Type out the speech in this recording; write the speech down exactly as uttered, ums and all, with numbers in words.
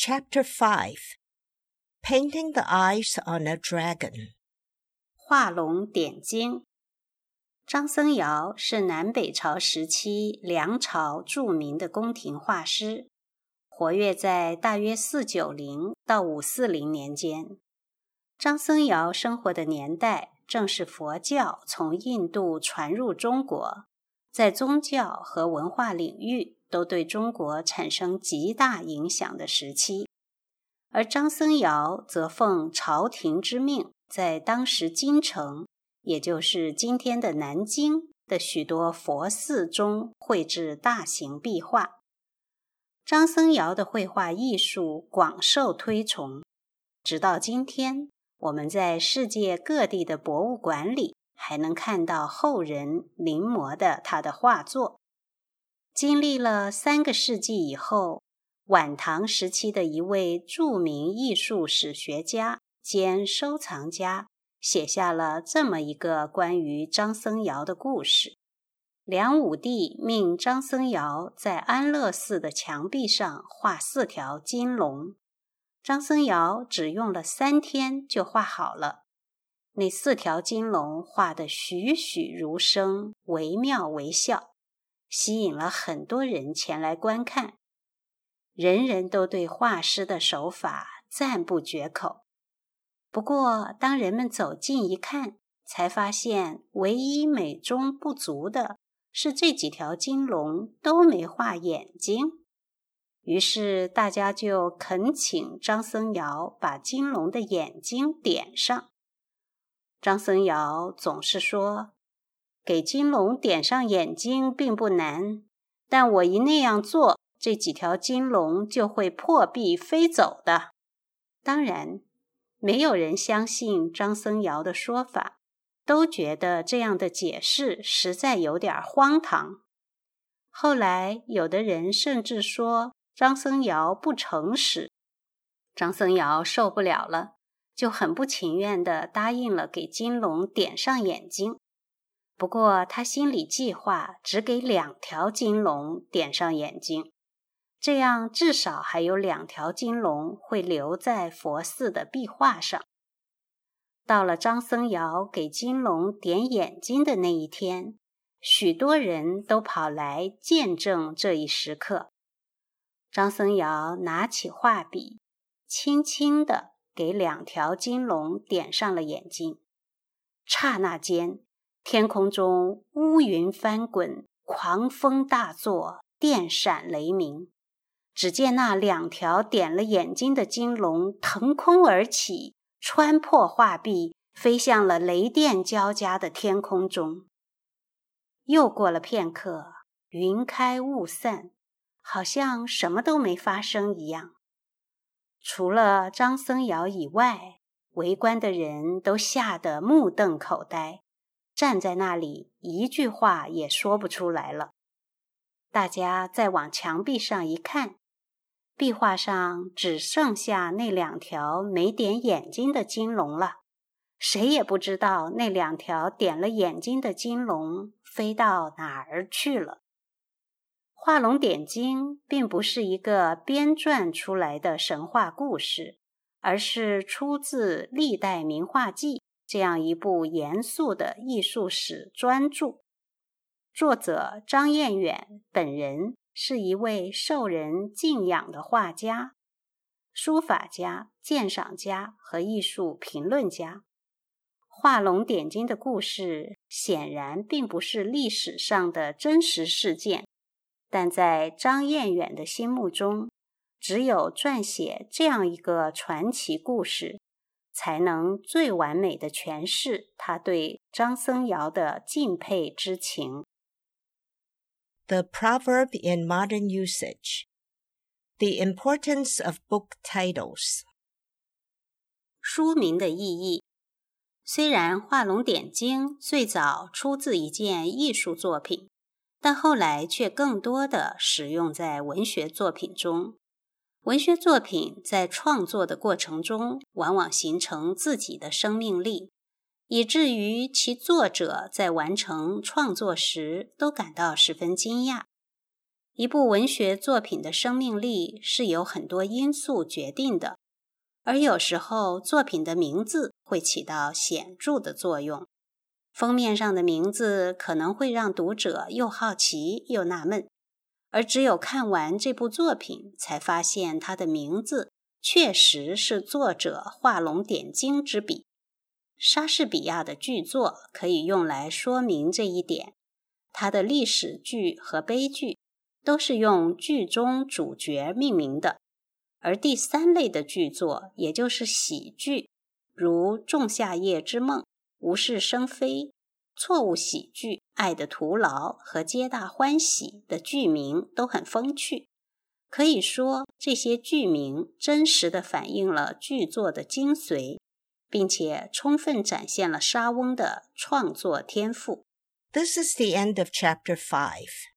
Chapter five Painting the Eyes on a Dragon 画龙点睛。张僧繇是南北朝时期梁朝著名的宫廷画师，活跃在大约四九零到五四零年间。张僧繇生活的年代正是佛教从印度传入中国，在宗教和文化领域都对中国产生极大影响的时期。而张僧繇则奉朝廷之命，在当时京城，也就是今天的南京的许多佛寺中绘制大型壁画。张僧繇的绘画艺术广受推崇，直到今天，我们在世界各地的博物馆里还能看到后人临摹的他的画作。经历了三个世纪以后，晚唐时期的一位著名艺术史学家兼收藏家写下了这么一个关于张僧繇的故事。梁武帝命张僧繇在安乐寺的墙壁上画四条金龙，张僧繇只用了三天就画好了。那四条金龙画得栩栩如生，惟妙惟肖，吸引了很多人前来观看。人人都对画师的手法赞不绝口。不过当人们走近一看，才发现唯一美中不足的是这几条金龙都没画眼睛。于是大家就恳请张僧繇把金龙的眼睛点上。张僧繇总是说，给金龙点上眼睛并不难，但我一那样做，这几条金龙就会破壁飞走的。当然，没有人相信张僧繇的说法，都觉得这样的解释实在有点荒唐。后来，有的人甚至说张僧繇不诚实。张僧繇受不了了，就很不情愿地答应了给金龙点上眼睛。不过他心里计划只给两条金龙点上眼睛，这样至少还有两条金龙会留在佛寺的壁画上。到了张僧繇给金龙点眼睛的那一天，许多人都跑来见证这一时刻。张僧繇拿起画笔，轻轻地给两条金龙点上了眼睛。刹那间，天空中乌云翻滚，狂风大作，电闪雷鸣。只见那两条点了眼睛的金龙腾空而起，穿破画壁，飞向了雷电交加的天空中。又过了片刻，云开雾散，好像什么都没发生一样。除了张僧繇以外，围观的人都吓得目瞪口呆，站在那里一句话也说不出来了。大家再往墙壁上一看，壁画上只剩下那两条没点眼睛的金龙了，谁也不知道那两条点了眼睛的金龙飞到哪儿去了。画龙点睛并不是一个编撰出来的神话故事，而是出自《历代名画记》这样一部严肃的艺术史专著。作者张彦远本人是一位受人敬仰的画家、书法家、鉴赏家和艺术评论家。画龙点睛的故事显然并不是历史上的真实事件，但在张彦远的心目中，只有撰写这样一个传奇故事，才能最完美地诠释他对张僧繇的敬佩之情。 The Proverb in Modern Usage The Importance of Book Titles 书名的意义。虽然画龙点睛最早出自一件艺术作品，但后来却更多地使用在文学作品中。文学作品在创作的过程中，往往形成自己的生命力，以至于其作者在完成创作时都感到十分惊讶。 一部文学作品的生命力是由很多因素决定的，而有时候作品的名字会起到显著的作用。封面上的名字可能会让读者又好奇又纳闷，而只有看完这部作品，才发现它的名字确实是作者画龙点睛之笔。莎士比亚的剧作可以用来说明这一点，他的历史剧和悲剧都是用剧中主角命名的，而第三类的剧作，也就是喜剧，如《仲夏夜之梦》、《无事生非》、错误喜剧、爱的徒劳和皆大欢喜的剧名都很风趣。可以说，这些剧名真实地反映了剧作的精髓，并且充分展现了莎翁的创作天赋。 This is the end of chapter five.